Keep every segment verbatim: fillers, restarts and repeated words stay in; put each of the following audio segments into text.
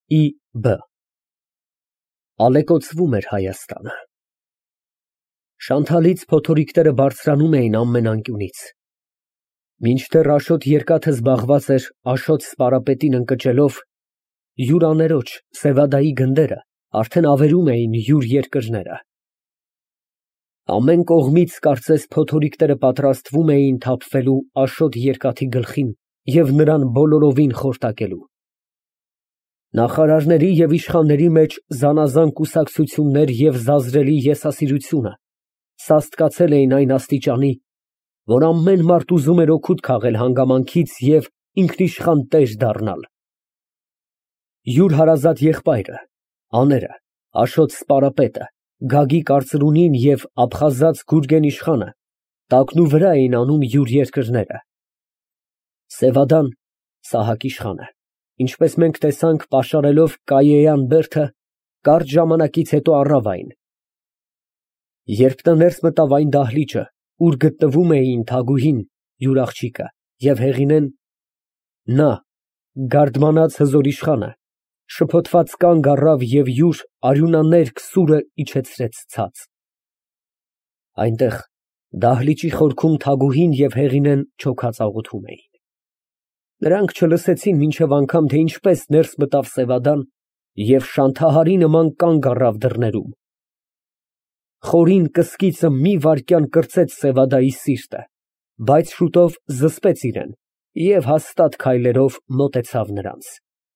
ի բը Ալեկոծվում էր Հայաստանը։ Շանթալից փոթորիկները բարձրանում էին ամեն անկյունից։ Մինչդեռ Աշոտ երկաթը զբաղված էր Աշոտ սպարապետին ընկճելով, յուր աներոջ Սևադայի գնդերը արդեն ավերում էին յուր երկրները։ Ամեն կողմից կարծես փոթորիկները պատրաստվում էին թափվելու Աշոտ երկաթի գլխին և նրան բոլորովին խորտակելու։ Նախարարների և իշխանների մեջ զանազան կուսակցություններ և զազրելի եսասիրությունը սաստկացել էին այն աստիճանի, որ ամեն մարդ ուզում էր օգուտ քաղել հանգամանքից և ինքնիշխան տեր դառնալ։ Յուր հարազատ եղբայրը, աները, Աշոտ սպարապետը, Գագիկ արծրունին և աբխազած Գուրգեն իշխանը տակնուվրա էին անում յուր երկրները։ Սևադան Սահակ իշխանը, ինչպես մենք տեսանք, պաշարելով Կայեյան բերդը, կարճ ժամանակից հետո առավ այն։ Երբ նա ներս մտավ այն դահլիճը, ուր գտնվում էին Թագուհին, յուր աղջիկը, և Հեղինեն, նա, գարդմանած հզոր իշխանը, շփոթված կանգ առավ և յուր արյունաներկ սուրը իջեցրեց ցած։ Այնտեղ դահլիճի խորքում Թագուհին և Հեղինեն չոքած աղոթում էին։ Նրանք չլսեցին մինչև անգամ, թե ինչպես ներս մտավ Սևադան և շանթահարի նման կանգ առավ դռներում։ Խորին կսկիծը մի վայրկյան կրծեց Սևադայի սիրտը, բայց շուտով զսպեց իրեն և հաստատ քայլերով մոտեցավ նրանց։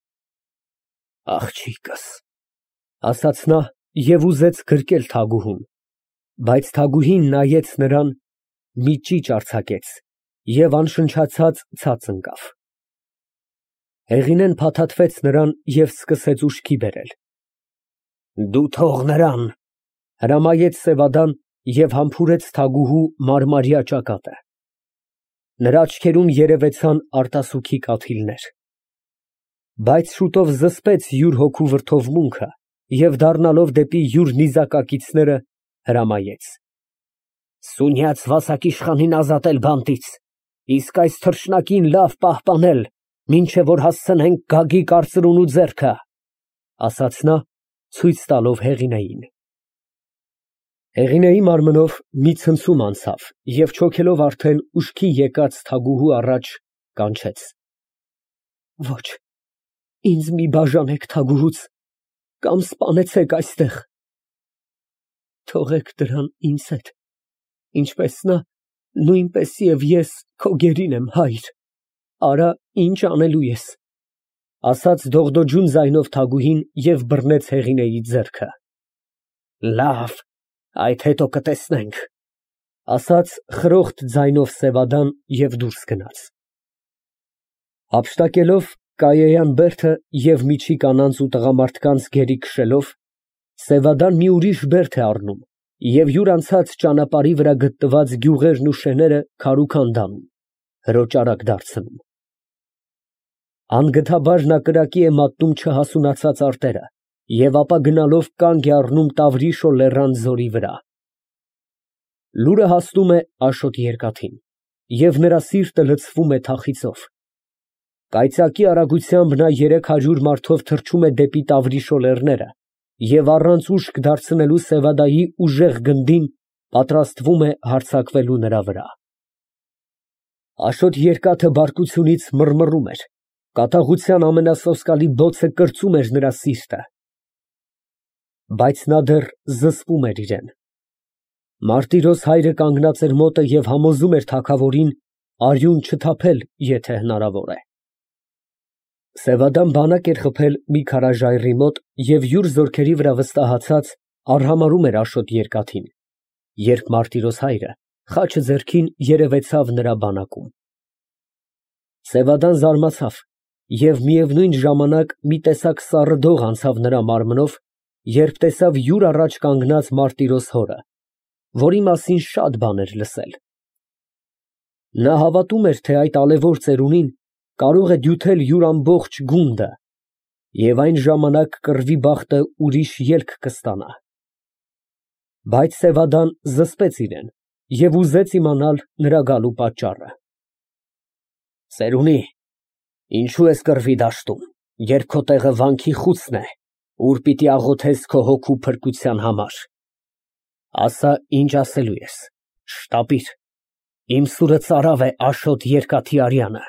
Աղջիկս, ասաց նա և ուզեց գրկել Թագուհուն, բայց Թագուհին նայեց նրան, մի ճիճ արձակեց և անշնչացած ցած ընկավ։ Հեղինեն փաթաթվեց նրան և սկսեց ուշքի բերել։ Դու թող նրան, հրամայեց Սևադան և համբուրեց Թագուհու մարմարյա ճակատը։ Նրա աչքերում երևեցան արտասուքի կաթիլներ։ Բայց շուտով զսպեց յուր հոգու վրդովմունքը և դառնալով դեպի յուր նիզակակիցները, հրամայեց. Սունյաց վասակիշխանին ազատել բանտից, իսկ այս թռչնակին լավ պահպանել, մինչև որ հասցնենք Գագիկ արծրունու ձեռքը, ասաց նա, ցույց տալով Հեղինեին։ Հեղինեի մարմնով մի ցնցում անցավ և չոքելով արդեն ուշքի եկած Թագուհու առաջ, կանչեց. Ոչ, ինձ մի բաժանեք Թագուհուց, կամ սպանեցեք այստեղ։ Թողեք դրան ինձ հետ, ինչպես նա, նույնպես և ես քո գերին եմ, հայր, արա, ինչ անելու ես, ասաց դողդոջուն ձայնով Թագուհին և բռնեց Հեղինեի ձեռքը։ Լավ, այդ հետո կտեսնենք, ասաց խրոխտ ձայնով Սևադան և դուրս գնաց։ Հափշտակելով Կայեյան բերդը և միջի կանանց ու տղամարդկանց գերի քշելով, Սևադան մի ուրիշ բերդ է առնում և յուր անցած ճանապարհի վրա գտնված գյուղերն ու շեները քարուքան դնում, հրոճարակ դարձնում։ Անգթաբար նա կրակի է մատնում չհասունացած արտերը և ապա գնալով կանգ է առնում Տավրիշո լեռան ձորի վրա։ Լուրը հասնում է Աշոտ երկաթին, և նրա սիրտը լցվում է թախիծով։ Կայծակի արագությամբ նա երեք հարյուր մարդով թռչում է դեպի Տավրիշո լեռները և առանց ուշք դարձնելու Սևադայի ուժեղ գնդին պատրաստվում է հարձակվելու նրա վրա։ Աշոտ երկաթը բարկությունից մռմռում էր, կատաղության ամենասոսկալի բոցը կրծում էր նրա սիրտը։ Բայց նա դեռ զսպում էր իրեն։ Մարտիրոս հայրը կանգնած էր մոտը և համոզում էր թագավորին արյուն չթափել, եթե հնարավոր է։ Սևադան բանակ էր խփել մի քարաժայռի մոտ և յուր զորքերի վրա վստահացած արհամարհում էր Աշոտ երկաթին, երբ Մարտիրոս հայրը խաչը ձեռքին երևեցավ նրա բանակում։ Սևադան զարմացավ և միևնույն ժամանակ մի տեսակ սառը դող անցավ նրա մարմնով, երբ տեսավ յուր առաջ կանգնած Մարտիրոս հորը, որի մասին շատ բան էր լսել։ Նա հավատում էր, թե այդ ալևոր ծերունին կարող է դյութել յուր ամբողջ գունդը և այն ժամանակ կռվի բախտը ուրիշ ելք կստանա։ Բայց Սևադան զսպեց իրեն և ուզեց իմանալ նրա գալու պատճառը։ Ծերունի, ինչո՞ւ ես կռվի դաշտում, երբ քո տեղը վանքի խուցն է, ուր պիտի աղոթես քո հոգու փրկության համար։ Ասա, ինչ ասելու ես, շտապիր, իմ սուրը ծարավ է Աշոտ Երկաթի արյանը։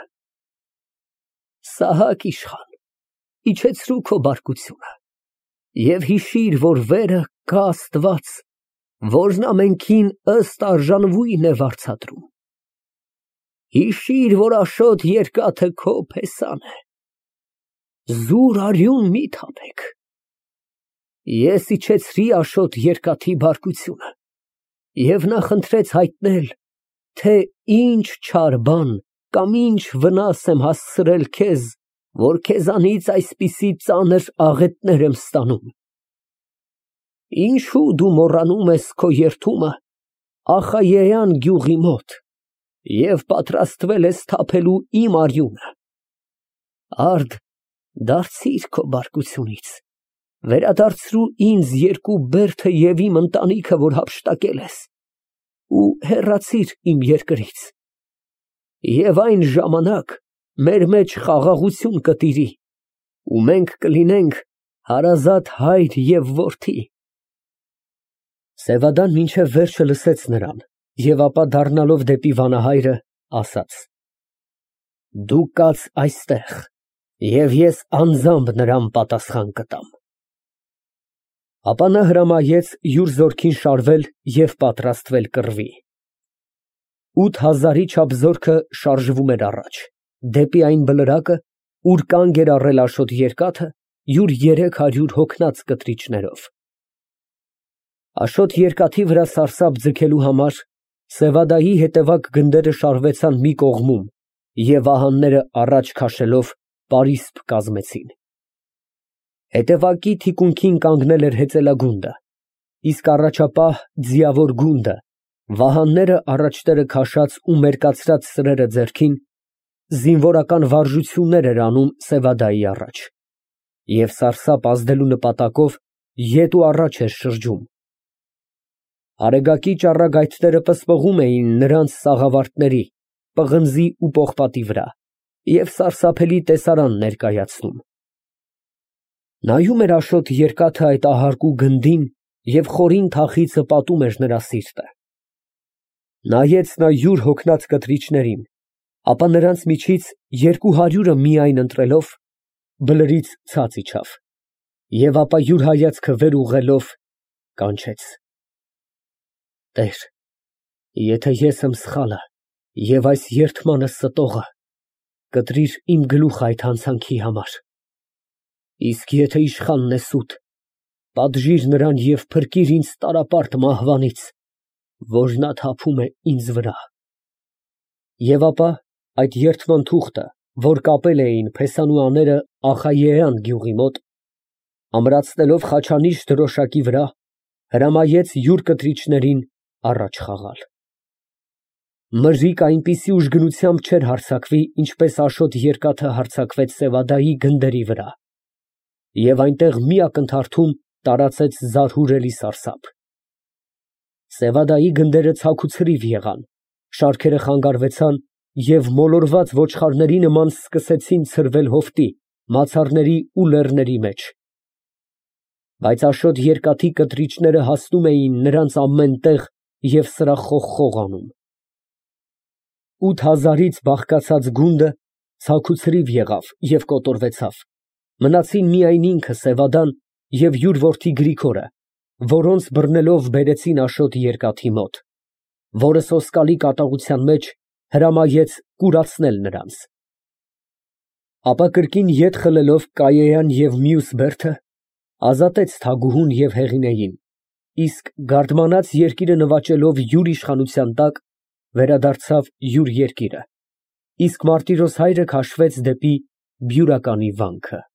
Սահակ իշխան, իջեցրու քո բարկությունը և հիշիր, որ վերը կա Աստված, որն ամենքին ըստ արժանվույն է վարձատրում։ Հիշիր, որ Աշոտ Երկաթը քո փեսան է, զուր արյուն մի թափեք։ Ես իջեցրի Աշոտ Երկաթի բարկությունը և նա խնդրեց հայտնել, թե ինչ չար բան կամ ինչ վնաս եմ հասցրել քեզ, որ քեզանից այսպիսի ծանր աղետներ եմ ստանում։ Ինչո՞ւ դու մոռանում ես քո երդումը Ախայեյան գյուղի մոտ և պատրաստվել ես թափելու իմ արյունը։ Արդ, դարձիր քո բարկությունից, վերադարձրու ինձ երկու բերդը և իմ ընտանիքը, որ հափշտակել ես, ու հեռացիր իմ երկրից։ Եվ այն ժամանակ մեր մեջ խաղաղություն կտիրի, ու մենք կլինենք հարազատ հայր և որդի։ Սևադան մինչև վերջը լսեց նրան և ապա դառնալով դեպի վանահայրը, ասաց. Դու կաց այստեղ, և ես անձամբ նրան պատասխան կտամ։ Ապա նա հրամայեց յուր զորքին շարվել և պատրաստվել կռվի։ Ութ հազարի չափ զորքը շարժվում էր առաջ, դեպի այն բլրակը, ուր կանգ էր առել Աշոտ Երկաթը յուր երեք հարյուր հոգնած կտրիչներով։ Աշոտ Երկաթի վրա սարսափ ձգելու համար Սևադայի հետևակ գնդերը շարվեցան մի կողմում և վահանները առաջ քաշելով պարիսպ կազմեցին։ Հետևակի թիկունքին կանգնել էր հեծելագունդը, իսկ առաջապահ ձիավոր գունդը, վահանները առաջտերը քաշած ու մերկացրած սրերը ձեռքին, զինվորական վարժություններ էր անում Սևադայի առաջ, և սարսափ ազդելու նպատակով ետ ու առաջ էր շրջում։ Արեգակի ճառագայթները պսպղում էին նրանց սաղավարտների, պղնձի ու պողպատի վրա և սարսափելի տեսարան ներկայացնում։ Նայում էր Աշոտ Երկաթը այդ ահարկու գնդին և խորին թախիծը պատում էր նրա սիրտը։ Նայեց նա յուր հոգնած կտրիչներին, ապա նրանց միջից երկու հարյուրը միայն ընտրելով, բլրից ցած իջավ և ապա յուր հայացքը վեր ուղղելով, կանչեց. «Տեր, եթե ես եմ սխալը և այս երդմանը ստողը, կտրիր իմ գլուխը այդ հանցանքի համար, իսկ եթե իշխանն է սուտ, պատժիր նրան և փրկիր ինձ տառապարտ մահվանից, որ նա թափում է ինձ վրա»։ Եվ ապա այդ երդման թուղթը, որ կապել էին փեսանուաները Ախայեյան գյուղի մոտ, ամրացնելով խաչանիշ դրոշակի վրա, հրամայեց յուր կտրիչներին առաջ խաղալ։ Մրրիկ այնպիսի ուժգնությամբ չէր հարձակվի, ինչպես Աշոտ Երկաթը հարձակվեց Սևադայի գնդերի վրա, և այնտեղ մի ակնթարթում տարածեց զարհուրելի սարսափ։ Սևադայի գնդերը ցաքուցրիվ եղան, շարքերը խանգարվեցան և մոլորված ոչխարների նման սկսեցին ցրվել հովտի, մացառների ու լեռների մեջ։ Բայց Աշոտ Երկաթի կտրիչները հասնում էին նրանց ամեն տեղ և սրախողխող անում։ Ութ հազարից բաղկացած գունդը ցաքուցրիվ եղավ և կոտորվեցավ, մնացին միայն ինքը Սևադան և յուր որդի Գրիգորը, որոնց բռնելով բերեցին Աշոտ Երկաթի մոտ, որը սոսկալի կատաղության մեջ հրամայեց կուրացնել նրանց։ Ապա կրկին ետ խլելով Կայեյան և մյուս բերդը, ազատեց թագուհուն և հեղինեին, իսկ գարդմանած երկիրը նվաճելով յուր իշխանության տակ, վերադարձավ յուր երկիրը, իսկ Մարտիրոս հայրը քաշվեց դեպի Բյուրականի վանքը։